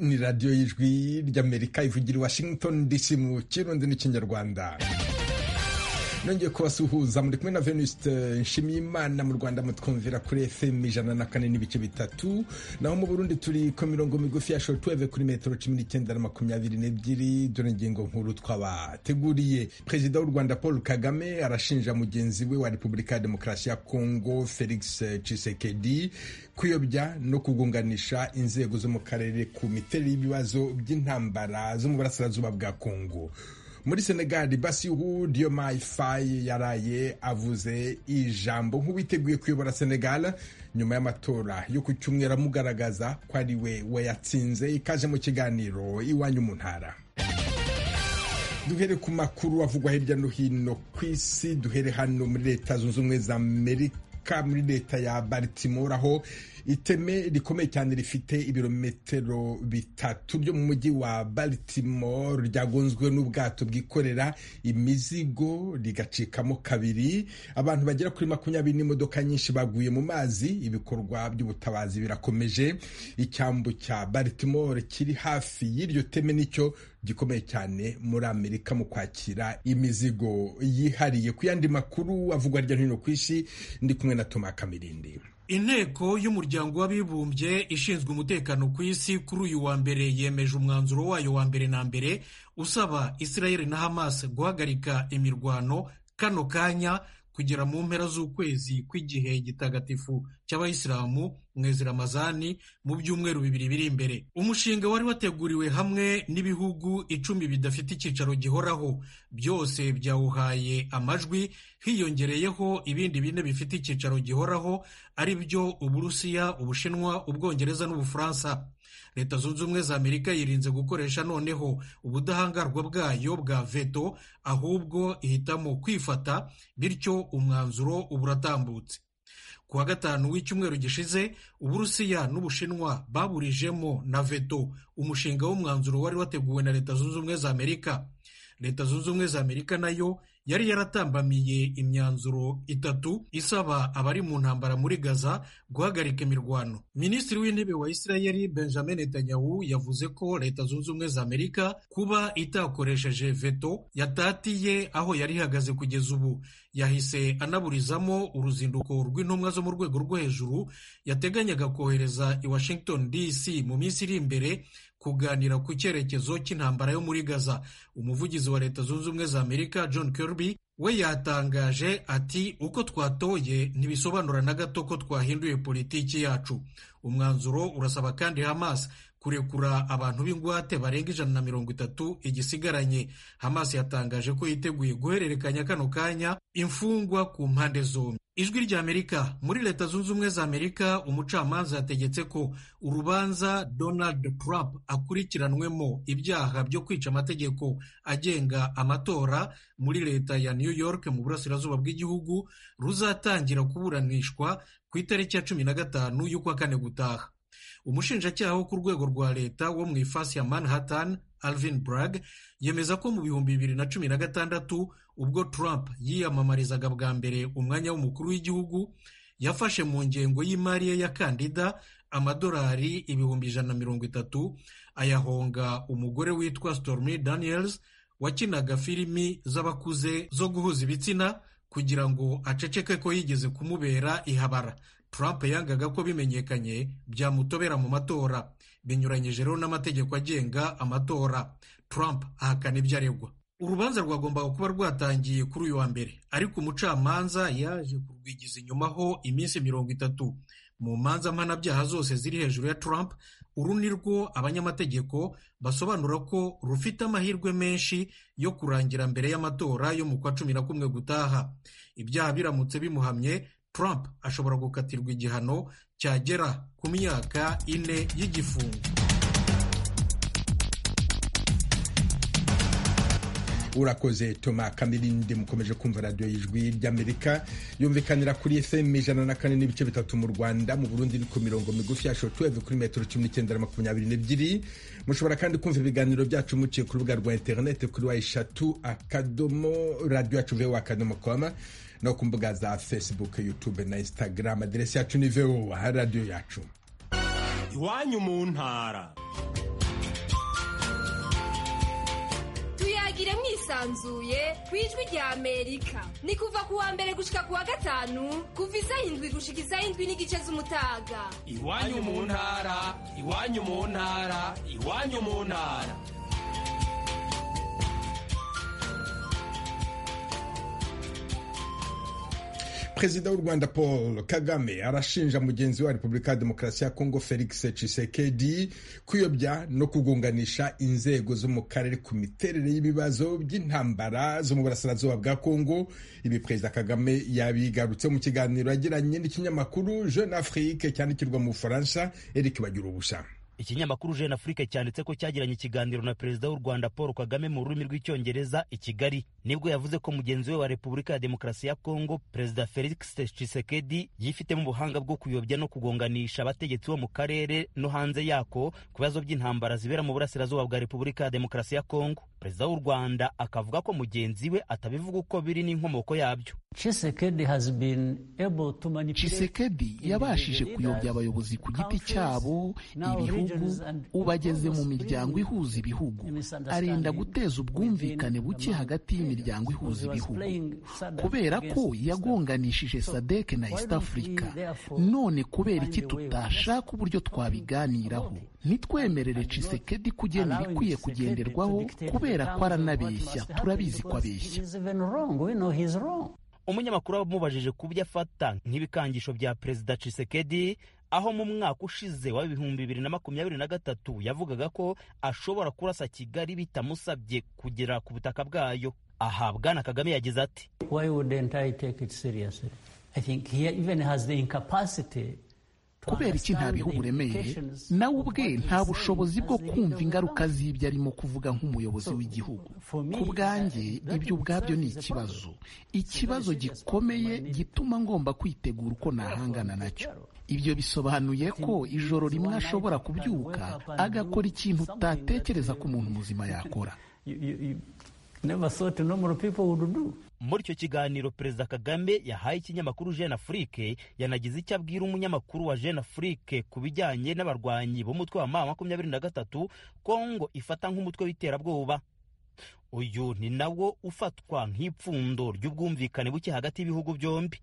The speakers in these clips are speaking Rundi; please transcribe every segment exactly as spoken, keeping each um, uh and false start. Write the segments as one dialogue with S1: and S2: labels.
S1: ni radiyo y'ijwi ry'Amerika ivugira i Washington D C mu kirundi n'ikinyarwanda. Nongeye kubasuhuza muri kumwe na Venuste Nshimiyimana. Mu Rwanda mutwumvira kuri F M ijana na kane n'ibice bitatu, naho mu Burundi turi ku mirongo migufi ya shortwave kuri metero cumi n'icyenda na makumyabiri n'ebyiri. Dore ingingo nkuru twabateguriye. Perezida w'u Rwanda Paul Kagame arashinja mugenzi we wa Repubulika ya Demokarasi ya Kongo Felix Tshisekedi kuyobya no kugunganisha inzego zo mu karere ku miterere y'ibibazo by'intambara zo mu burasirazuba bwa Kongo. Muri Senegal, Bassirou Diomaye Faye yaraye avuze ijambo nk'uwiteguye kuyobora Senegal nyuma y'amatora yo ku cyumweru amugaragaza ko ari we wayatsinze. Ikaje mu kiganiro iwanyu mu ntara. Duhere ku makuru avugwa hirya no hino ku isi. Duhere hano muri Leta Zunze Ubumwe za Amerika, muri leta ya Baltimore, aho iteme rikomeye cyane rifite ibirometero bitatu byo mu mujyi wa Baltimore ryagonzwe n'ubwato bwikorera imizigo rigacikamo kabiri. Abantu bagera kuri makumyabiri n'imodoka nyinshi baguye mu mazi. Ibikorwa by'ubutabazi birakomeje. Icyambu cya Baltimore kiri hafi y'iryo teme nicyo gikomeye cyane muri Amerika mu kwakira imizigo yihariye. Ku yandi makuru avugwa hirya no hino ku isi, ndi kumwe na Thomas Kamirindi.
S2: Inteko y'umuryango w'abibumbye ishinzwe umutekano ku isi kuri uyu wa mbere yemeje umwanzuro wayo wa mbere na mbere usaba Israel na Hamas guhagarika imirwano kano kanya kugera mu mpera z'ukwezi kw'igihe gitagatifu cy'abayisilamu mwezi Ramazani mu byumweru bibiri biri imbere. Umushinga wari wateguriwe hamwe n'ibihugu icumi bidafite icyicaro gihoraho, byose byawuhaye amajwi, hiyongereyeho ibindi bine bifite icyicaro gihoraho ari byo Uburusiya, Ubushinwa, Ubwongereza n'Ubufaransa. Leta Zunze Ubumwe za Amerika yirinze gukoresha noneho ubudahangarwa bwayo bwa veto, ahubwo ihitamo kwifata, bityo umwanzuro uburatambutse. Ku wa gatanu w'icyumweru gishize, Uburusiya n'Ubushinwa baburijemo na veto umushinga w'umwanzuro wari wateguwe na Leta Zunze Ubumwe za Amerika. Leta Zunze Ubumwe za Amerika nayo yari yaratambamiye imyanzuro itatu isaba abari mu ntambara muri Gaza guhagarika imirwano. Minisitiri w'intebe wa Israel Benjamin Netanyahu yavuze ko Leta Zunze Ubumwe za Amerika kuba itakoresheje veto yatatiye aho yari ihagaze kugeza ubu. Yahise anaburizamo uruzinduko rw'intumwa zo mu rwego rwo hejuru yateganyaga kohereza i Washington D C mu minsi iri imbere kuganira ku cyerekezo cy'intambara yo muri Gaza. Umuvugizi wa Leta Zunze Ubumwe za Amerika John Kirby we yatangaje ati, uko twatoye ntibisobanura na gato ko twahinduye politiki yacu. Umwanzuro urasaba kandi Hamas kurekura abantu b'ingwate barenga ijana na mirongo itatu igisigaranye. Hamas yatangaje ko yiteguye guhererekanya kano kanya imfungwa ku mpande zombi. Ijwi rya Amerika. Muri Leta Zunze Ubumwe za Amerika, umucamanza yategetse ko urubanza Donald Trump akurikiranwemo ibyaha byo kwica amategeko agenga amatora muri leta ya New York mu burasirazuba bw'igihugu ruzatangira kuburanishwa ku itariki ya cumi na gatanu y'ukwa kane gutaha. Umushinjacyaha wo ku rwego rwa leta wo mu ifasi ya Manhattan, Alvin Bragg, yemeza ko mu bihumbi bibiri na cumi na gatandatu ubwo Trump yiyamamarizaga bwa mbere umwanya w'umukuru w'igihugu, yafashe mu ngengo y'imari ye ya kandida amadolari ibihumbi ijana na mirongo itatu ayahonga umugore witwa Stormy Daniels wakinaga filimi z'abakuze zo guhuza ibitsina kugira ngo aceceke ko yigeze kumubera ihabara. Trump yangaga ko bimenyekanye byamutobera mu matora, binyuranyije rero n'amategeko agenga amatora. Trump ahakana ibyo aregwa. Urubanza rwagombaga kuba rwatangiye kuri uyu wa mbere, ariko umucamanza yaje kurwigiza inyumaho iminsi mirongo itatu. Mu manza mpanabyaha zose ziri hejuru ya Trump, uru ni rwo abanyamategeko basobanura ko rufite amahirwe menshi yo kurangira mbere y'amatora yo mu kwa cumi na kumwe gutaha. Ibyaha biramutse bimuhamye, Trump ashobora gukatirwa igihano cyagera ku myaka ine y'igifungo.
S1: Urakoze Thomas Kamirindi. Mukomeje kumva radiyo y'ijwi ry'Amerika yumvikanira kuri F M ijana na kane n'ibice bitatu mu Rwanda. Mu Burundi ni ku mirongo migufi ya shortwave kuri metero cumi n'icyenda na makumyabiri n'ebyiri. Mushobora kandi kumva ibiganiro byacu muciye ku rubuga rwa interineti kuri wa eshatu akadomo radio yacu voa akadomo com no ku mbuga za Facebook, YouTube na Instagram. Aderesi yacu ni voa radio yacu.
S3: Iwanyu mu ntara. tuyagire mwisanzuye ku ijwi rya Amerika. Ni kuva ku wa mbere gushika ku wa gatanu kuva isaha indwi gushika isaha indwi n'igice z'umutaga.
S4: Iwanyu mu ntara, iwanyu mu ntara, iwanyu mu ntara.
S1: Perezida w'u Rwanda Paul Kagame arashinja mugenzi wa Repubulika ya Demokarasi ya Kongo Felix Tshisekedi kuyobya no kugunganisha inzego zo mu karere ku miterere y'ibibazo by'intambara zo mu burasirazuba bwa Kongo. Ibi Perezida Kagame yabigarutse mu kiganiro yagiranye n'ikinyamakuru Jeune Afrique cyandikirwa mu Bufaransa. Eric Bagirubusha.
S5: Ikinyamakuru Jeune Afrique cyanditse ko cyagiranye ikiganiro na Perezida w'u Rwanda Paul Kagame mu rurimi rw'icyongereza i Kigali, nibwo yavuze ko mugenzi we wa Repubulika ya Demokarasi ya Kongo Perezida Felix Tshisekedi yifitemo ubuhanga bwo kuyobya no kugonganisha abategetsi bo mu karere no hanze yako ku bibazo by'intambara zibera mu burasirazuba bwa Repubulika ya Demokarasi ya Kongo. Perezida w'u Rwanda akavuga ko mugenzi we atabivuga uko biri n'inkomoko yabyo.
S6: Tshisekedi has been able to manipulate.
S7: Tshisekedi yabashije kuyobya abayobozi ku giti cyabo, ibihugu, ubageze mu miryango ihuza ibihugu, arenda guteza ubwumvikane buke hagati y'imiryango ihuza ibihugu, kubera ko yagonganishije SADC na East Africa. None kubera iki tutashaka uburyo twabiganiraho? Nitwemerere Tshisekedi kugena ibikwiye kugenderwaho, kubera ko aranabeshya, turabizi ko abeshya.
S5: Umunyamakuru wamubajije ku byo afata nk'ibikangisho bya Perezida Tshisekedi, aho mu mwaka ushize wa ibihumbi bibiri na makumyabiri na gatatu yavugaga ko ashobora kurasa Kigali bitamusabye kugera ku butaka bwayo. Aha Bwana Kagame yagize ati,
S6: Why wouldn't I take it seriously? I think he even has the incapacity.
S7: Kubera iki ntabiha uburemeye, nawe ubwe nta bushobozi bwo kumva ingaruka z'ibyo arimo kuvuga nk'umuyobozi w'igihugu. Ku bwanjye ibyo ubwabyo ni ikibazo, ikibazo gikomeye gituma ngomba kwitegura uko nahangana nacyo. Ibyo bisobanuye ko ijoro rimwe ashobora kubyuka agakora ikintu utatekereza ko umuntu muzima yakora.
S6: Never thought normal people would do.
S5: Muri icyo kiganiro Perezida Kagame yahaye ikinyamakuru Jeune Afrique yanagize icyo abwira umunyamakuru wa Jeune Afrique ku bijyanye n'abarwanyi b'umutwe wa M makumyabiri na gatatu Kongo ifata nk'umutwe w'iterabwoba. Uyu ni nawo ufatwa nk'ipfundo ry'ubwumvikane buke hagati y'ibihugu byombi.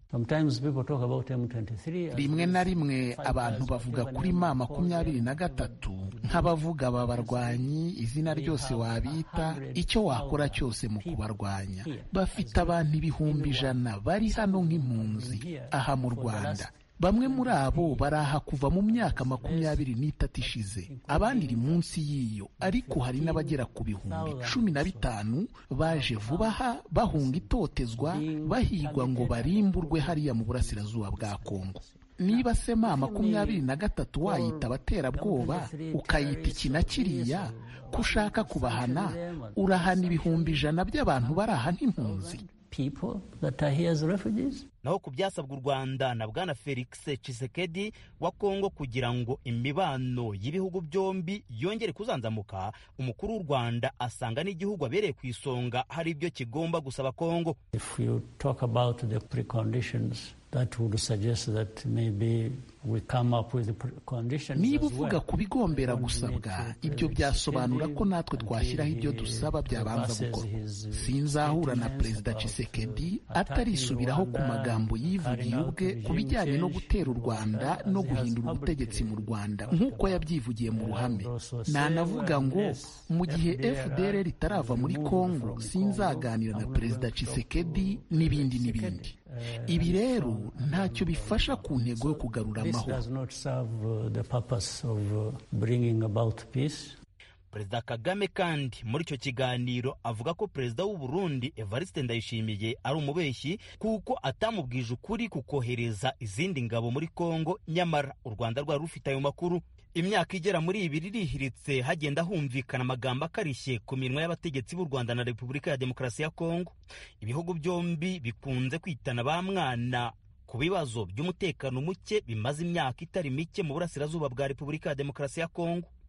S7: Rimwe na rimwe abantu bavuga kuri M makumyabiri na gatatu nk'abavuga aba barwanyi, izina ryose wabita, icyo wakora cyose mu kubarwanya. Bafite abantu ibihumbi ijana bari hano nk'impunzi aha mu Rwanda. Bamwe muri abo baraha kuva mu myaka makumyabiri n'itatu ishize, abandi iri munsi y'iyo, ariko hari n'abagera ku bihumbi cumi na bitanu baje vuba aha bahunga itotezwa, bahigwa ngo barimburwe hariya mu burasirazuba bwa Kongo. Niba se M makumyabiri na gatatu wayita abaterabwoba, ukayita iki na kiriya, ko ushaka kubahana, urahana ibihumbi ijana by'abantu baraha nk'impunzi.
S6: People that are here as refugees.
S5: Naho ku byasabwa u Rwanda na Bwana Felix Tshisekedi wa Kongo kugira ngo imibano y'ibihugu byombi yongere kuzanzamuka, umukuru w'u Rwanda asanga n'igihugu abereye ku isonga hari ibyo kigomba gusaba Kongo.
S6: If you talk about the preconditions, that would suggest that maybe we come up with the conditions.
S7: Niba uvuga ku bigombera gusabwa, ibyo byasobanura ko natwe twashyiraho ibyo dusaba byabanza gukorwa. Sinzahura na Perezida Tshisekedi atarisubiraho ku magambo yivugiye ubwe ku bijyanye no gutera u Rwanda no guhindura ubutegetsi mu Rwanda nk'uko yabyivugiye mu ruhame. Nanavuga ngo mu gihe F D L R itarava muri Kongo sinzaganira na Perezida Tshisekedi n'ibindi n'ibindi. Ibi rero ntacyo bifasha ku ntego yo kugarura amahoro.
S5: Perezida Kagame kandi muri icyo kiganiro avuga ko Perezida w'u Burundi Evariste Ndayishimiye ari umubeshyi kuko atamubwije ukuri kukohereza izindi ngabo muri Kongo, nyamara u Rwanda rwari rufite ayo makuru. Imyaka igera muri ibiri irihiritse hagenda humvikana amagambo akarishye ku minwa y'abategetsi b'u Rwanda na Repubulika ya Demokarasi ya Kongo. Ibihugu byombi bikunze kwitana ba mwana ku bibazo by'umutekano muke bimaze imyaka itari mike mu burasirazuba bwa Repubulika ya Demokarasi ya Kongo.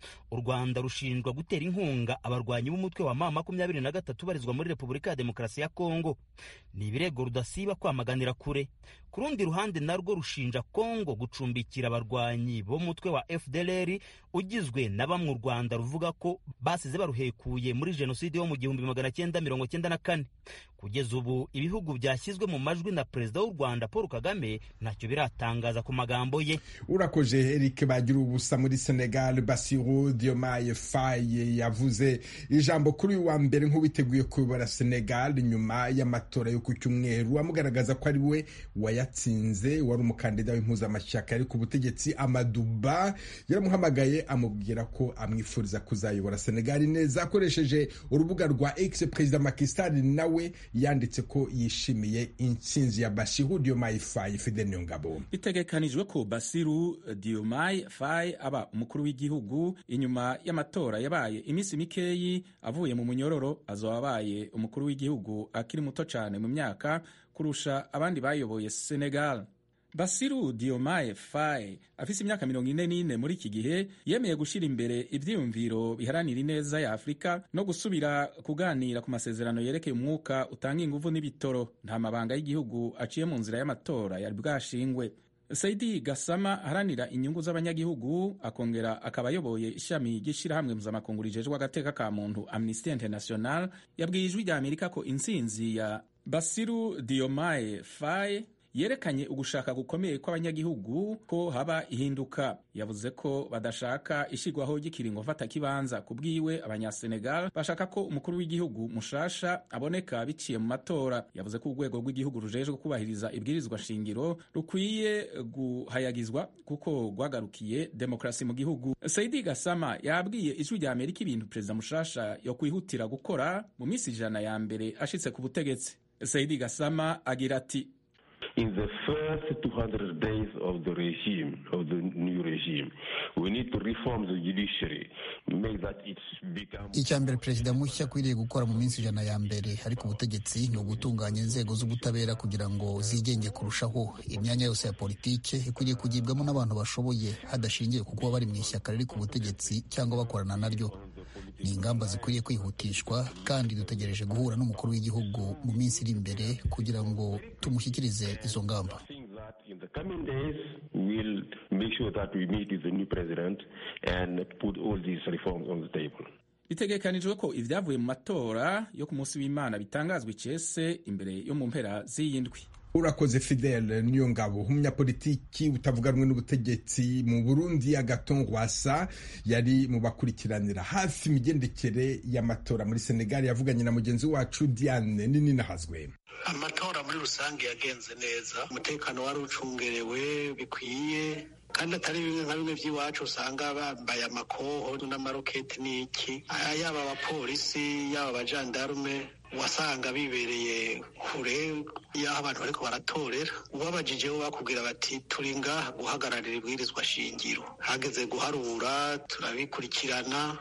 S5: u Rwanda rushinjwa gutera inkunga abarwanyi b'umutwe wa M makumyabiri na gatatu barizwa muri Repubulika ya Demokarasi ya Kongo. Ni ibirego rudasiba kwamaganira kure. Ku rundi ruhande narwo rushinja Kongo gucumbikira abarwanyi b'umutwe wa F D L R ugizwe na bamwe u Rwanda ruvuga ko basize baruhekuye muri jenoside yo mu gihumbi magana cyenda mirongo cyenda na kane. Kugeza ubu ibihugu byashyizwe mu majwi na Perezida w'u Rwanda Paul Kagame ntacyo biratangaza ku magambo ye.
S1: Urakoze Eric bagira ubusa muri Senegal. Bassirou Diomaye Faye yavuze ijambo kuri uyu wa mbere nk'uwiteguye kuyobora Senegal nyuma y'amatora yo ku cyumweru, amugaragaza ko ari we wayatsinze. Wari umukandida w'impuzamashyaka ari ku butegetsi Amadou Ba yaramuhamagaye amubwira ko amwifuriza kuzayobora Senegal neza. Akoresheje urubuga rwa X, Perezida Macky Sall nawe yanditse ko yishimiye intsinzi ya Bassirou Diomaye Faye. Fidel Nyongabo.
S8: Bitegekanijwe ko Bassirou Diomaye Faye aba umukuru w'igihugu inyuma y'amatora yabaye iminsi mikeyi avuye mu munyororo. Azoba abaye umukuru w'igihugu akiri muto cyane mu myaka kurusha abandi bayoboye Senegal. Bassirou Diomaye Faye afise imyaka mirongo ine n'ine muri iki gihe yemeye gushira imbere ivyiyumviro biharanira ineza ya Afrika no gusubira kuganira ku masezerano yerekeye umwuka utanga inguvu n'ibitoro. Nta mabanga y'igihugu aciye mu nzira y'amatora yari bwashingwe. Saidi Gassama aharanira inyungu z'abanyagihugu akongera akaba ayoboye ishami ry'ishirahamwe mpuzamakungu rijejwe agateka ka muntu Amnesty International yabwiye ijwi rya Amerika ko intsinzi ya Bassirou Diomaye Faye yerekanye ugushaka gukomeye kw'abanyagihugu ko haba ihinduka. Yavuze ko badashaka ishigwaho ry'ikiringo mfata kibanza. Kubwiwe abanyasenegal bashaka ko umukuru w'igihugu mushasha aboneka biciye mu matora. Yavuze ko urwego rw'igihugu rujejwe kubahiriza ibwirizwa shingiro rukwiye guhayagizwa kuko rwagarukiye demokrasi mu gihugu. Saidi Gassama yabwiye ijwi rya Amerika ibintu perezida mushasha yo kwihutira gukora mu minsi ijana ya mbere ashitse ku butegetsi. Saidi Gassama agira ati:
S9: In the first two hundred days of the regime, of the new regime, we need to reform the judiciary, make that it become...
S10: Icya mbere perezida mushya akwiriye gukora mu minsi ijana ya mbere ari ku butegetsi ni ugutunganya inzego z'ubutabera kugira ngo zigenge kurushaho. Imyanya yose ya politike ikwiriye kugibwamo n'abantu bashoboye hadashingiye ku kuba bari mu ishyaka riri ku butegetsi cyangwa bakorana naryo. Ni ingamba zikwiriye kwihutishwa kandi dutegereje guhura n'umukuru w'igihugu mu minsi iri imbere kugira ngo tumushyikirize izo ngamba.
S9: In the coming days, we'll make sure that we meet with the new president and put all these reforms on the table.
S8: Bitegekanijwe ko ivyavuye mu matora yo ku munsi w'Imana bitangazwa icese imbere yo mu mpera z'iyindwi.
S1: Urakoze Fidel Nyongabo. Umunyapolitiki utavuga rumwe n'ubutegetsi mu Burundi Agathon Rwasa yari mu bakurikiranira hafi imigendekere y'amatora muri Senegal. Yavuganye na mugenzi wacu Diane Nini Nahazwe.
S11: Amatora muri rusange yagenze neza, umutekano wari ucungerewe bikwiye kandi atari bimwe nka bimwe by'iwacu usanga bambaye amakoho n'amaroketi n'iki. Yaba abapolisi yaba abajandarume wasanga bibereye kure y'aho abantu bariko baratorera. Ubabajijeho bakubwira bati turi ngaha guhagararira ibwirizwa shingiro, hageze guharura turabikurikirana.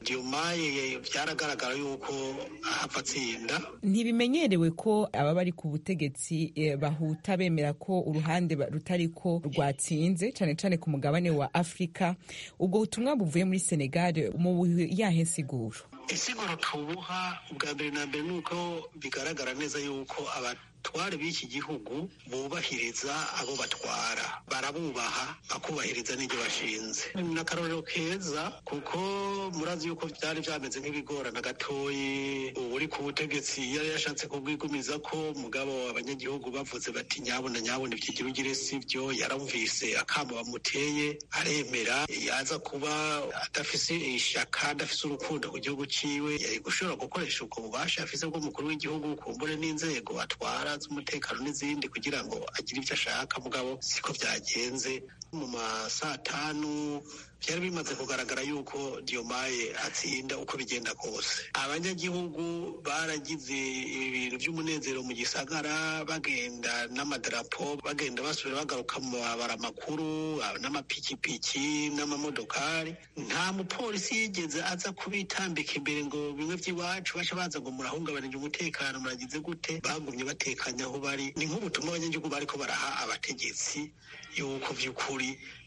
S11: Diomaye byaragaragara yuko ahava atsinda.
S12: Ntibimenyerewe ko aba bari ku butegetsi eh, bahuta bemera ko uruhande rutariko rwatsinze cyane cyane ku mugabane wa Afrika. Ubwo butumwa buvuye muri Senegal mu yahe siguro?
S11: Isiguro tubuha ubwa mbere na mbere nuko bigaragara neza yuko abatware b'iki gihugu bubahiriza abo batwara, barabubaha bakubahiriza n'ibyo bashinze. Ni akarorero keza kuko murazi yuko byari byameze nk'ibigorana gatoyi. Uri ku butegetsi yari yashatse kubwigumiza ko mugabo abanyagihugu bavuze bati nyabona nyabona ibyo ugire sivyo. Yaramvise akamo bamuteye aremera, yaza kuba adafise ishaka adafise urukundo ku gihugu ciwe yari gushobora gukoresha ubwo bubasha afise bw'umukuru w'igihugu kumbure n'inzego atwara z'umutekano n'izindi kugira ngo agire ibyo ashaka. Mugabo siko byagenze. Mu masaa tanu byari bimaze kugaragara yuko Diomaye atsinda uko bigenda kose. Abanyagihugu baragize ibintu by'umunezero mu gisagara, bagenda n'amadarapo, bagenda basubira bagaruka mu mabara makuru n'amapikipiki n'amamodokari. Nta mupolisi yigeze aza kubitambika imbere ngo bimwe by'iwacu baca baza ngo murahungabanije umutekano muragize gute. Bagumye batekanya aho bari. Ni nk'ubutumwa abanyagihugu bariko baraha abategetsi yuko by'ukuri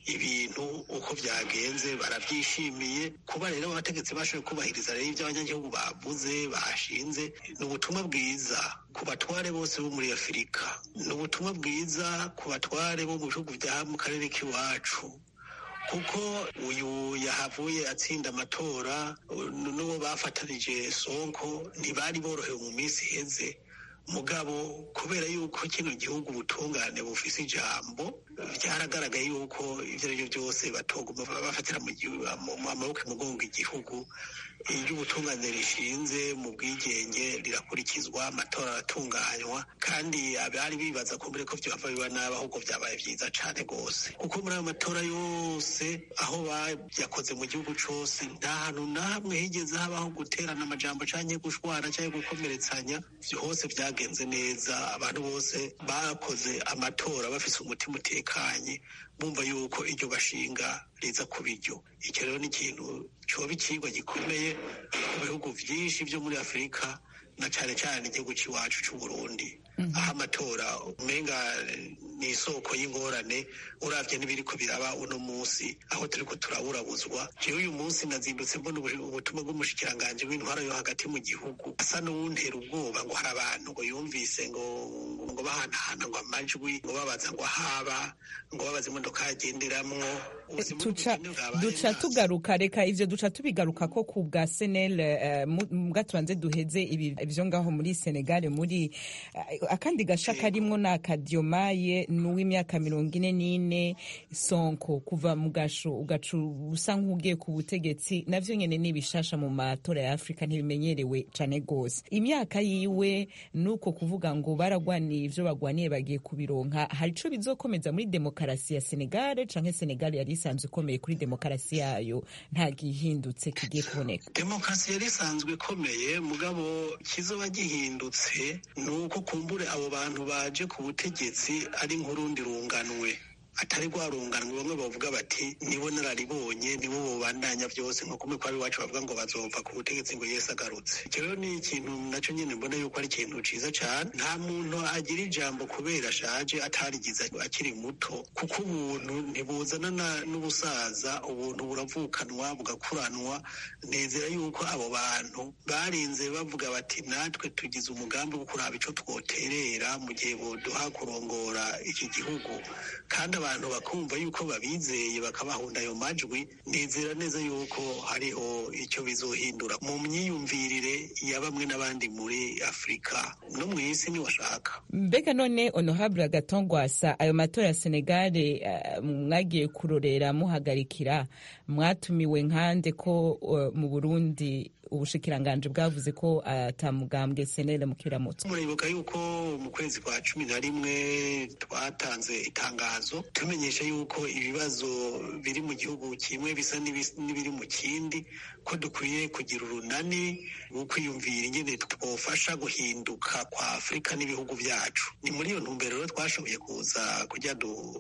S11: ibintu uko byagenze barabyishimiye. kuba rero abategetsi bashoboye kubahiriza rero ibyo abanyagihugu bavuze bashinze ni ubutumwa bwiza ku batware bose bo muri Afurika, ni ubutumwa bwiza ku batware bo mu bihugu bya mu karere k'iwacu, kuko uyu yahavuye atsinda amatora n'uwo bafatanije Sonko ntibari borohewe mu minsi iheze. Mugabo kubera yuko kino gihugu ubutungane bufise ijambo, byaragaragaye yuko ivyo arivyo byose batoguma bafatira mu maboko mugongo igihugu. Iyo ubutungane rishinze mu bwigenge rirakurikizwa, amatora aratunganywa, kandi abari bibaza ko mbere ko vyava biba nabi ahubwo vyabaye vyiza cane gose, kuko muri ayo matora yose aho bayakoze mu gihugu cose nta hantu na hamwe higeze habaho guterana amajambo canke gushwana canke gukomeretsanya. Vyose vyagenze neza, abantu bose bakoze amatora bafise umutima utekanye, bumva yuko iryo bashinga riza kuba iryo. Icyo rero ni ikintu coba icigwa gikomeye mu bihugu vyinshi vyo muri Afurika, na cane cane igihugu c'iwacu c'Uburundi, aho amatora umenga ni isoko y'ingorane uravye n'ibiriko biraba uno musi aho turiko turaburabuzwa. Jewe uyu munsi nazindutse mbona ubutumwa bw'umushikiranganje w'intwara yo hagati mu gihugu asa n'uwuntera ubwoba ngo hari abantu ngo yumvise ngo ngo bahanahana ngo amajwi ngo babaza ngo haba ngo babaza imodoka yagenderamwo.
S12: Duca tugaruka, reka ivyo duca tubigaruka ko ku bwa Senel mbwa tubanze duheze ibi ivyo ngaho muri Senegal. Muri akandi gasha karimwo na Kadiomaye n'uw'imyaka mirongo ine n'ine, Sonko kuva mu gasho ugacu usa nk'ugiye ku butegetsi, navyo nyene n'ibishasha mu matora ya Afrika ntibimenyerewe cane gose. Imyaka yiwe nuko kuvuga ngo baragwaniye ivyo bagwaniye bagiye kubironka, hari ico bizokomeza muri demokarasi ya Senegal canke Senegal yari isanzwe ikomeye kuri demokarasi yayo nta gihindutse kigiye kuboneka?
S11: Demokarasi yari isanzwe ikomeye, mugabo kizoba gihindutse nuko kumbure abo bantu baje ku butegetsi ari nk'urundi runganwe, atari rwarunganwe. Bamwe bavuga bati nibo nararibonye, nibo bobandanya byose, nko kumwe kwa biwacu bavuga ngo bazova ku butegetsi ngo Yesu agarutse. Icyo rero ni ikintu naco nyene mbona yuko ari ikintu ciza cane. Nta muntu agira ijambo kubera ashaje atarigize akiri muto, kuko ubuntu ntibuzana n'ubusaza, ubuntu buravukanwa bugakuranwa. Nezera yuko abo bantu barinze bavuga bati natwe tugize umugambi wo kuraba ico twoterera mu gihe boduha kurongora iki gihugu, kandi abantu bakumva yuko babizeye bakabahunda ayo majwi. Nizera neza yuko hariho icyo bizohindura mu myiyumvirire ya bamwe n'abandi muri Afurika no mu isi niwashaka.
S12: Mbega none Honorable Agathon Rwasa, ayo matora ya Senegal uh, mwagiye kurorera muhagarikira, mwatumiwe nkande ko uh, mu Burundi ubushikiranganje bwavuze ko atamugambwe uh, Senel mu kiramutso?
S11: Muribuka yuko mu kwezi kwa cumi na rimwe twatanze itangazo tumenyesha yuko ibibazo biri mu gihugu kimwe bisa n'ibiri mu kindi, ko dukwiye kugira urunani rwo kwiyumvira ingene twofasha guhinduka kwa Afurika n'ibihugu byacu. Ni muri iyo ntumbero rero twashoboye kuza kujya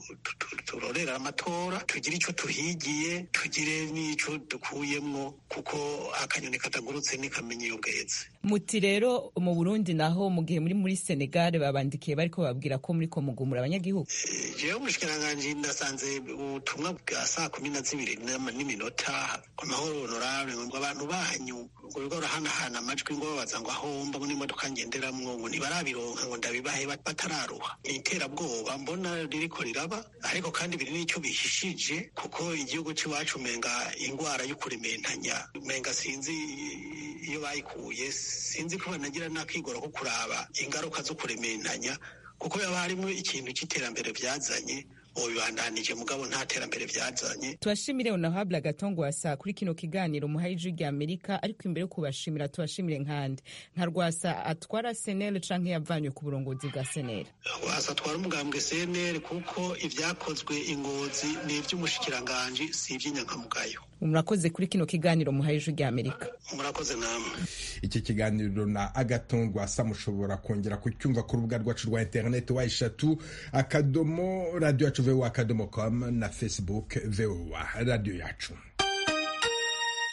S11: turorera amatora, tugire ico tuhigiye, tugire n'ico dukuyemwo, kuko akanyoni katagurutse ntikamenya iyo bweze.
S12: Muti rero mu Burundi naho mu gihe muri muri Senegal babandikiye bariko babwira ko muri ko mugumura abanyagihugu?
S11: Jewe umushikiranganje ndasanze ubutumwa bwa saa kumi na zibiri n'iminota ku mahoro honorable ngo abantu banyu ngo bigo rahanahana amajwi ngo babaza ngo ahomba ngo n'imodoka ngenderamwo ngo ntibarabironka ngo ndabibahe batararuha. Ni iterabwoba mbona ririko riraba, ariko kandi biri n'icyo bihishije, kuko igihugu c'iwacu umenga ingwara yo kurementanya umenga sinzi iyo bayikuye, sinzi ko banagira nakigora ko kuraba ingaruka zo kurementanya, kuko yaba harimo ikintu cy'iterambere byazanye bibandanije mugabo nta terambere byazanye.
S12: Tubashimire Honorable Agathon Rwasa kuri kino kiganiro muhaye ijwi rya Amerika, ariko imbere yo kubashimira tubashimire nkande nka Rwasa atwara Senel canke yavanywe ku burongozi bwa Senel?
S11: Rwasa atwara umugambwe Senel, kuko ivyakozwe ingozi ni ivy'umushikiranganje si ivy'inyankamugayo.
S12: Murakoze kuri kino kiganiro muhaye ijwi rya Amerika.
S11: Murakoze namwe.
S1: Iki kiganiro na Agathon Rwasa mushobora kongera kucyumva ku rubuga rwacu rwa internet wa eshatu akadomo radio yacu voa akadomo com na Facebook voa radio yacu.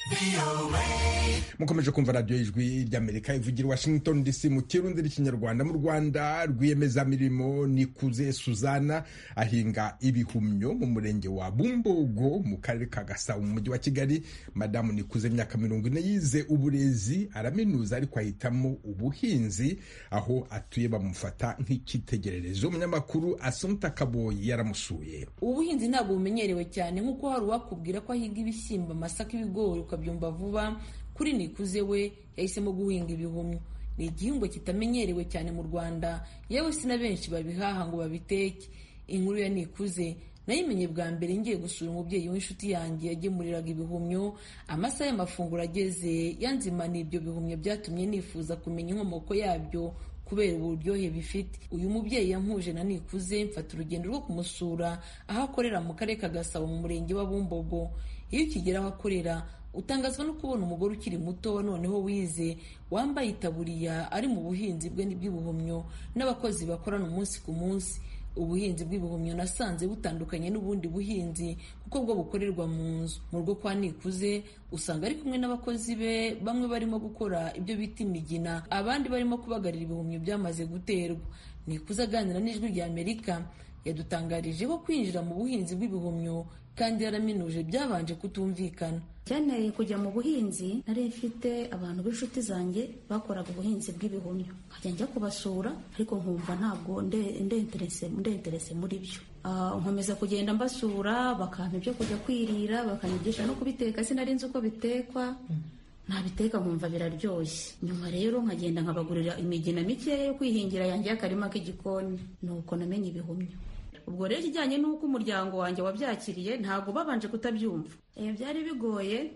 S1: mukomeje kumva radiyo y'ijwi ry'Amerika ivugira Washington D C mu kirundi n'ikinyarwanda. Mu Rwanda rwiyemezamirimo Nikuze Suzana ahinga ibihumyo mu murenge wa Bumbogo mu karere ka Gasabo mu mujyi wa Kigali. Madamu Nikuze imyaka mirongo ine yize uburezi araminuza ariko ahitamo ubuhinzi, aho atuye bamufata nk'icyitegererezo. Umunyamakuru Assumpta Kaboyi yaramusuye.
S13: Ubuhinzi ntabwo bumenyerewe cyane nk'uko hari uwakubwira ko ahiga ibishyimbo, amasaka, ibigori ukabyumva vuba. Kuri Nikuze we yahisemo guhinga ibihumyo. Ni igihingwa kitamenyerewe cyane mu Rwanda, yewe si na benshi babihaha ngo babiteke. Inkuru ya Nikuze nayimenye bwa mbere ngiye gusura umubyeyi w'inshuti yanjye yagemuriraga ibihumyo. Amasaha y'amafunguro ageze yanzimana ibyo bihumyo, byatumye nifuza kumenya inkomoko yabyo kubera uburyohe bifite. Uyu mubyeyi yampuje na Nikuze, mfata urugendo rwo kumusura aho akorera mu karere ka Gasabo mu murenge wa Bumbogo. Iyo ukigera aho akorera utangazwa no kubona umugore ukiri muto noneho wize, wambaye itaburiya, ari mu buhinzi bwe n'ibw'ibihumyo n'abakozi bakorana umunsi ku munsi. Ubuhinzi bw'ibihumyo nasanze butandukanye n'ubundi buhinzi kuko bwo bukorerwa mu nzu. Mu rugo kwa Nikuze usanga ari kumwe n'abakozi be, bamwe barimo gukora ibyo bita imigina, abandi barimo kubagarira ibihumyo byamaze guterwa. Nikuze aganira n'Ijwi ry'Amerika yadutangarije ko kwinjira mu buhinzi bw'ibihumyo kandi yaraminuje byabanje kutumvikana.
S14: Cyaneye kujya mu buhinzi, nari mfite abantu b'inshuti zanjye bakoraga ubuhinzi bw'ibihumyo, nkajya njya kubasura ariko nkumva ntabwo ndenterese ndenterese muri byo. Uh, nkomeza kugenda mbasura, bakampa ibyo kujya kwirira, bakanyigisha no kubiteka. Sinari nzi uko bitekwa, nabiteka nkumva biraryoshye. Nyuma rero nkagenda nkabagurira imigina mikeya yo kwihingira yanjye y'akarima k'igikoni, nuko namenye ibihumyo. Ubwo rero kijyanye n'uko umuryango wanjye wabyakiriye ntabwo babanje kutabyumva. Eh byari bigoye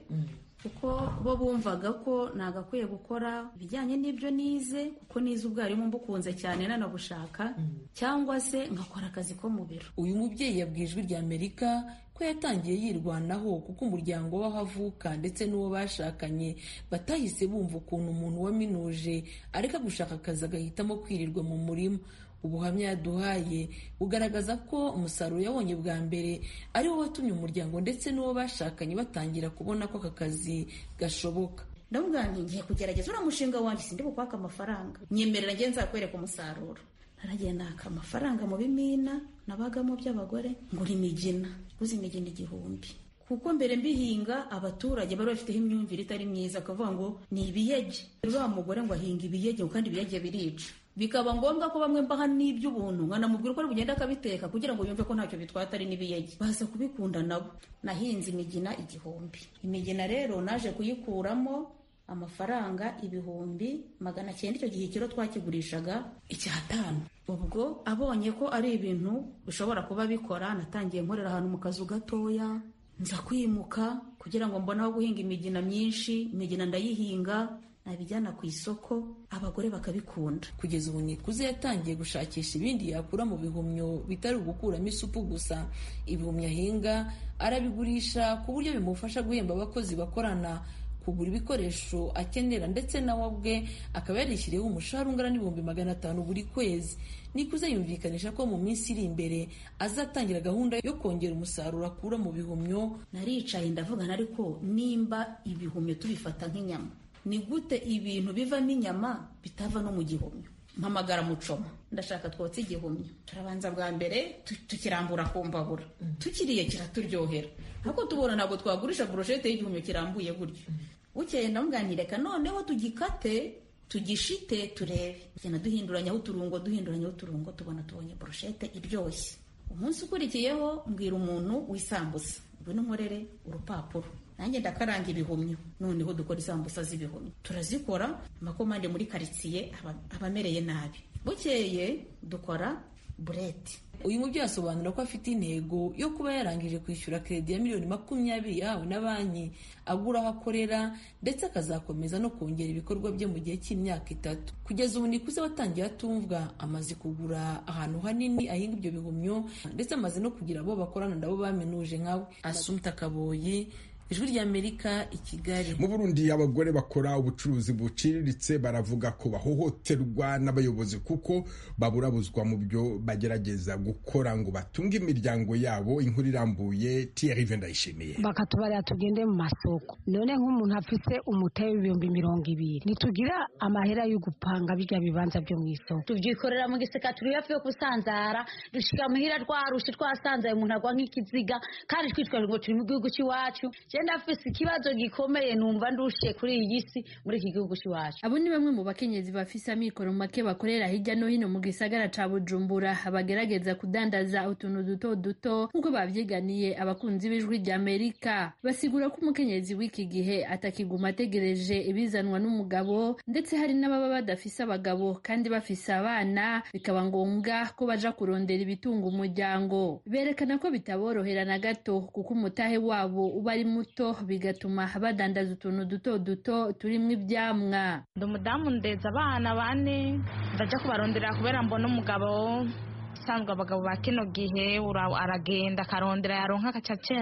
S14: kuko bo bumvaga ko nagakwiye gukora ibijyanye n'ibyo nize, kuko nize ubwarimu mbukunze cyane nanabushaka, cyangwa se ngakora akazi ko mu biro.
S13: Uyu mubyeyi yabwiye Ijwi ry'Amerika ko yatangiye yirwanaho kuko umuryango w'aho avuka ndetse n'uwo bashakanye batahise bumva ukuntu umuntu waminuje areka gushaka akazi agahitamo kwirirwa mu murima. Ubuhamya yaduhaye bugaragaza ko umusaruro yabonye bwa mbere ari wo watumye umuryango ndetse n'uwo bashakanye batangira kubona ko aka kazi gashoboka.
S14: Ndamubwira nti ngiye kugerageza uriya mushinga wanjye, sindi bukwaka amafaranga, nyemerera ngiye nzakwereka umusaruro. Naragiye naka amafaranga mu bimina nabagamo by'abagore, ngura imigina, guza imigina igihumbi. Kuko mbere mbihinga abaturage bari bafiteho imyumvire itari myiza, akavuga ngo ni ibiyege. Uriya mugore ngo ahinga ibiyege kandi ibiyege birica. Bikaba ngombwa ko bamwe mbaha n'iby'ubuntu, nkanamubwira ko ari bugenda akabiteka kugira ngo yumve ko ntacyo bitwata ari n'ibiyege. Baza kubikunda nabo. Nahinze imigina igihumbi. Imigina rero naje kuyikuramo amafaranga ibihumbi magana cyenda. Icyo gihe kiro twakigurishaga icyatanu. Ubwo abonye ko ari ibintu bishobora kuba bikora, natangiye nkorera ahantu mu kazu gatoya, nza kwimuka kugira ngo mbone aho guhinga imigina myinshi. Imigina ndayihinga, nabijyana ku isoko, abagore bakabikunda.
S13: Kugeza ubu Nikuze yatangiye gushakisha ibindi yakura mu bihumyo bitari ugukuramo isupu gusa. Ibihumyo ahinga arabigurisha ku buryo bimufasha guhemba abakozi bakorana, kugura ibikoresho akenera, ndetse nawe ubwe akaba yarishyiriyeho umushahara ungana n'ibihumbi magana atanu buri kwezi. Nikuze yumvikanisha ko mu minsi iri imbere azatangira gahunda yo kongera umusaruro akura mu bihumyo.
S14: Naricaye ndavugana, ariko nimba ibihumyo tubifata nk'inyama, ni gute ibintu bivamo inyama bitava no mu gihumyo? Mpamagara Mucoma, ndashaka twotse igihumyo. Turabanza bwa mbere tukirambura ku mbabura, tukiriye kiraturyohera, ariko tubona ntabwo twagurisha brochette y'igihumyo kirambuye gutyo. Bukeye ndamubwanireka noneho tugikate tugishite turebe. Cyane duhinduranyaho uturungo duhinduranyaho uturungo tubona tubonye brochette iryoshye. Umunsi ukurikiyeho mbwira umuntu w'isambusa, ubwo nkorere urupapuro, nanjye ndakaranga ibihumyo, noneho dukora isambusa z'ibihumyo. Turazikora, amakomande muri karitsiye abamereye nabi. Bukeye dukora bureti.
S13: Uyu mubyeyi asobanura ko afite intego yo kuba yarangije kwishyura kredi ya miliyoni makumyabiri yahawe na banki, agura aho akorera, ndetse akazakomeza no kongera ibikorwa bye mu gihe cy'imyaka itatu. Kugeza ubu Nikuze watangiye atumvwa, amaze kugura ahantu hanini ahinga ibyo bihumyo, ndetse amaze no kugira abo bakorana nabo baminuje nkawe. Assumpta Kaboyi, ijwi rya Amerika i Kigali.
S1: Mu Burundi abagore bakora ubucuruzi buciriritse baravuga ko bahohoterwa n'abayobozi kuko baburabuzwa mu byo bagerageza gukora ngo batunge imiryango yabo. Inkuru irambuye Thierry Vendayishimiye.
S15: Bakatubarira tugende mu masoko, none nk'umuntu afise umutahe w'ibihumbi mirongo ibiri nitugira amahera yo gupanga bijya bibanza byo mu isoko.
S16: Tuvyikorera mu giseka turi hafi yo kusanzara, dushika muhira rwarushi twasanzaye umuntu agwa nk'ikiziga kandi twitwa ngo turi mu gihugu cy'iwacu. Jenda afise ikibazo gikomeye numva ndushe kuri iyi si muri iki gihugu cy'iwacu.
S17: Abo ni bamwe mu bakenyezi bafise amikoro make bakorera hirya no hino mu gisagara ca Bujumbura, bagerageza kudandaza utuntu duto duto nkuko bavyiganiye abakunzi b'ijwi rya Amerika. Basigura ko umukenyezi w'iki gihe atakiguma ategereje ibizanwa n'umugabo, ndetse hari n'ababa badafise abagabo kandi bafise abana, bikaba ngombwa ko baja kurondera ibitunga umuryango. Berekana ko bitaborohera na gato kuko umutahe wabo uba ari muto, bigatuma badandaza utuntu duto duto turimwo ivyamwa.
S18: Ndi umudamu ndeza abana bane, ndaja kubarondera kubera mbona umugabo usanzwe. Abagabo ba kino gihe aragenda akarondera yaronka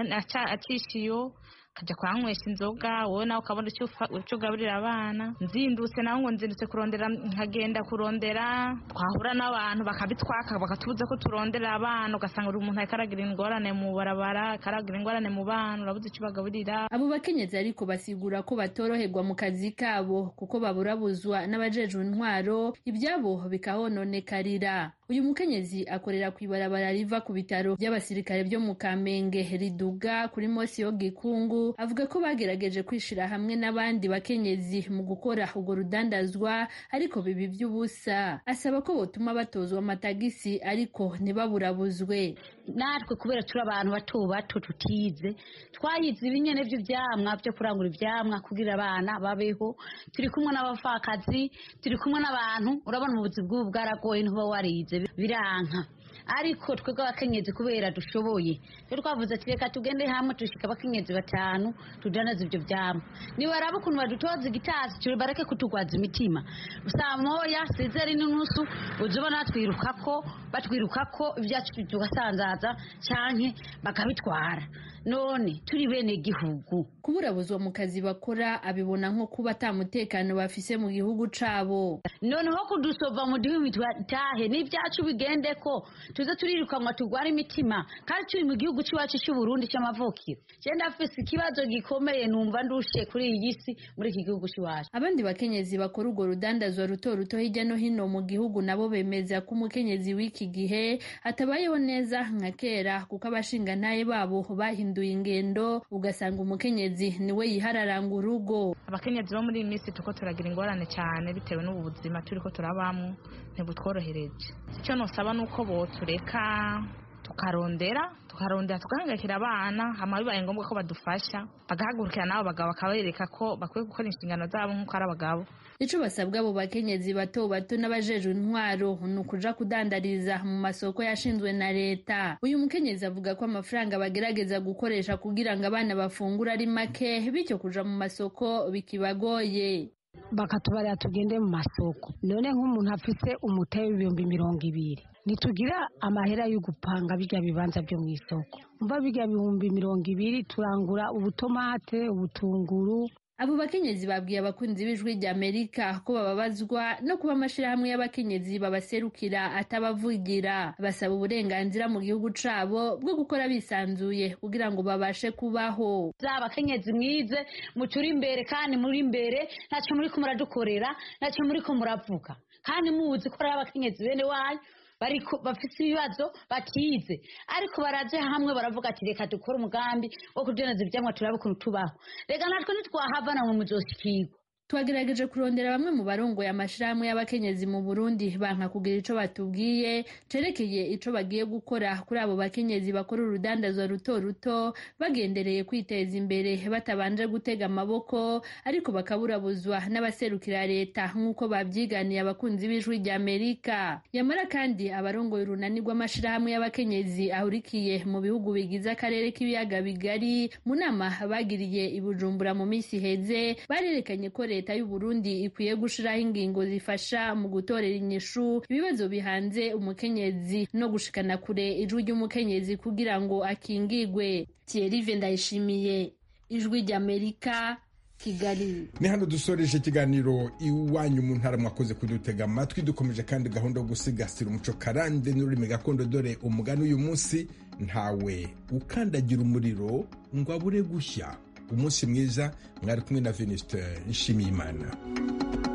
S18: acishiyo kaja kuranywesha inzoga, wowe nawe ukabona icyo ugaburira abana. Nzindutse nawe ngo nzindutse kurondera, nkagenda kurondera, twahura n'abantu bakabitwaka bakatubuza ko turondera abana, ugasanga uri umuntu akaragira ingorane mu barabara, akaragira ingorane mu bana, urabuze icyo bagaburira.
S17: Abo bakenyezi ariko basigura ko batoroherwa mu kazi kabo kuko baburabuzwa n'abajejwe intwaro, ibyabo bikahononekarira. Uyu mukenyezi akorera ku ibarabara riva ku bitaro by'abasirikare byo mu Kamenge riduga kuri Mosi yo Gikungu. Avuga ko bagerageje kwishira hamwe n'abandi bakenyezi mu gukora ubwo rudandazwa ariko bibi by'ubusa. Asaba ko botuma batozwa amatagisi ariko ntibaburabuzwe.
S16: Natwe kubera turi abantu bato bato tutize, twayize ibinyene by'ivyamwa byo kurangura ivyamwa kugira abana babeho, turi kumwe n'abafakazi, turi kumwe n'abantu, urabona mu buzi bw'ubu bwaragoye ntuba warize biranka. Ariko twebwe abakenyezi kubera dushoboye, rero twavuze ati reka tugende hamwe tushika abakenyezi batanu tudanaza ibyo vyamwa. Ni baraba ukuntu badutoza igitazi cyo bareke kutugwaza imitima. Saa moya sizeri n'unusu uzubona twirukako batwirukako ibyacu tugasanzaza canke bakabitwara. None turi bene gihugu
S17: kuburabuzwa mu kazi bakora abibona nko kuba atamutekano bafise mu gihugu cabo.
S16: None ho kudusova mu gihugu tahe n'ibyacu bigende ko tuze turirukanwa tugwara imitima kandi turi mu gihugu cy'iwacu cy'u Burundi cy'amavukiro. Cyenda afise ikibazo gikomeye numva ndushe kuri iyi si muri iki gihugu cy'iwacu.
S17: Abandi bakenyezi bakora urwo rudandazwa ruto ruto hirya no hino mu gihugu nabo bemeza ko umukenyezi w'iki gihe atabayeho neza nka kera kuko abashinga ntaye babo bahinduye ingendo, ugasanga umukenyezi niwe yihararanga urugo.
S18: Abakenyezi bo muri iyi minsi tuko turagira ingorane cyane bitewe n'ubu buzima turiko turabamwo ntibutworohereje. Icyo nosaba nuko botureka tukarondera tukarondera tukahangakira abana, hama bibaye ngombwa ko badufasha bagahagurukira nabo bagabo bakabereka ko bakwiye gukora inshingano zabo nk'uko ari abagabo.
S17: Ico basabwa abo bakenyezi bato bato n'abajejwe intwaro ni ukuja kudandariza mu masoko yashinzwe na leta. Uyu mukenyezi avuga ko amafaranga bagerageza gukoresha kugira ngo abana bafungura ari make, bityo kuja mu masoko bikibagoye.
S15: Bakatubarira tugende mu masoko, none nk'umuntu afise umutahe w'ibihumbi mirongo ibiri nitugira amahera yo gupanga bijya bibanza byo mu isoko. Umva bijya bihumbi mirongo ibiri turangura ubutomate, ubutunguru.
S17: Abo bakenyezi babwiye abakunzi b'ijwi rya Amerika ko bababazwa no kuba amashirahamwe y'abakenyezi babaserukira atabavugira. Basaba uburenganzira mu gihugu cabo bwo gukora bisanzuye kugira ngo babashe kubaho.
S16: Abakenyezi mwize mucuri imbere kandi muri imbere ntacyo muri ko muradukorera, ntacyo muri ko muravuga, kandi muzi ko ari abakenyezi bene wanyu bariko bafise ibibazo batize, ariko baraje hamwe baravuga ati reka dukora umugambi wo kudeneza ivyamwa turabe ukuntu tubaho. Rega natwe nitwahavana mu muzoshikirwa.
S17: Twagerageje kurondera bamwe mu barongoye amashirahamwe y'abakenyezi mu Burundi banka kugira ico batubwiye cerekeye ico bagiye gukora kuri abo bakenyezi bakora urudandazwa ruto ruto bagendereye kwiteza imbere batabanje gutega amaboko, ariko bakaburabuzwa n'abaserukira leta nk'uko babyiganiye abakunzi b'ijwi rya Amerika. Yamara kandi abarongoye urunani rw'amashirahamwe y'abakenyezi ahurikiye mu bihugu bigize akarere k'ibiyaga bigari mu nama bagiriye i Bujumbura mu minsi heze barerekanye ko leta y'u Burundi ikwiye gushiraho ingingo zifasha mu gutorera inyishu ibibazo bihanze umukenyezi no gushikana kure ijwi ry'umukenyezi kugira ngo akingigwe. Thierry Vendayishimiye, ijwi ry'Amerika, Kigali.
S1: Ni hano dusoreje ikiganiro iwanyu mu ntara, mwakoze kudutega amatwi. Dukomeje kandi gahunda yo gusigasira umuco karande n'ururimi gakondo, dore umugani uyu munsi: ntawe ukandagira umuriro ngo abure gushya. Umunsi mwiza, mwari kumwe na Venuste Nshimiyimana.